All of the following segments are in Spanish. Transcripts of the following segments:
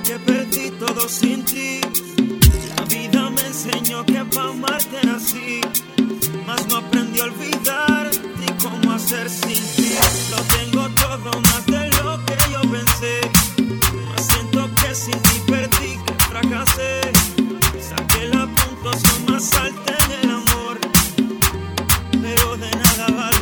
que perdí todo sin ti. La vida me enseñó que para amarte nací, mas no aprendí a olvidar ni cómo hacer sin ti. Lo tengo todo más de lo que yo pensé, mas siento que sin ti perdí, que fracasé. Saqué la puntuación más alta en el amor, pero de nada vale.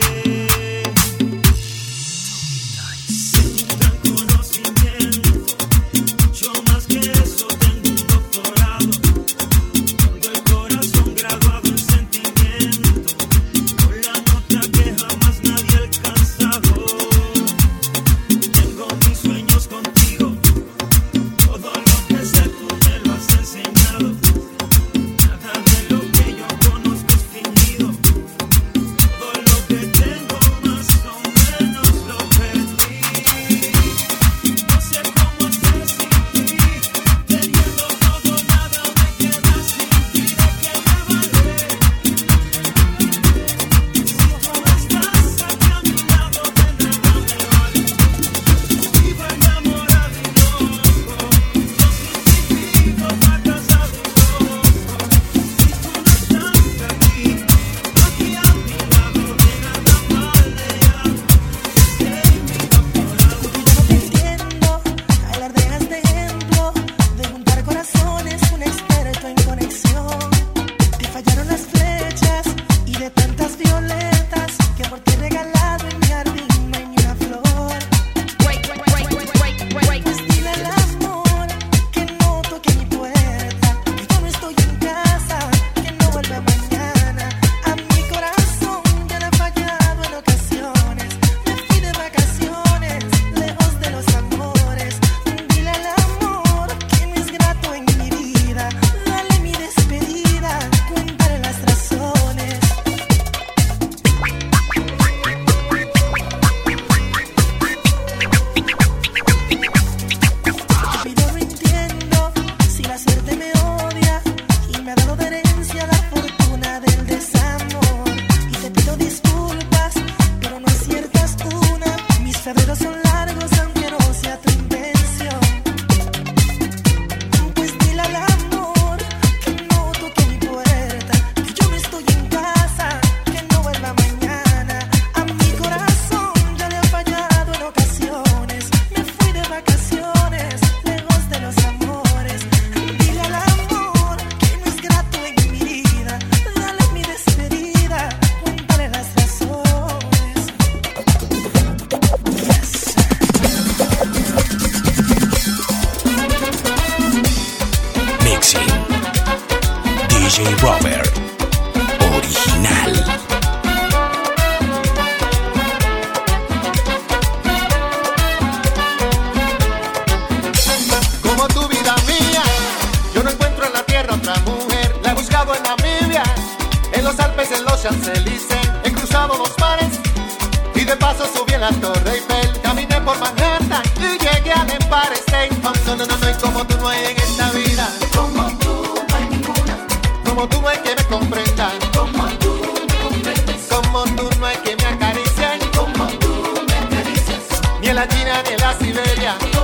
DJ Robert, original. Como tu vida mía, yo no encuentro en la tierra otra mujer. La he buscado en Namibia, en los Alpes, en los Champs-Élysées. He cruzado los mares y de paso subí a la Torre Eiffel. Caminé por Manhattan y llegué al Empire State. No, no, no, no, y como tú no hay en esta vida. Como tú no hay ninguna. Como tú no hay que me comprenda. Como tú me comprendes. Como tú no hay que me acaricie. Como tú me acaricias. Ni en la China ni en la Siberia.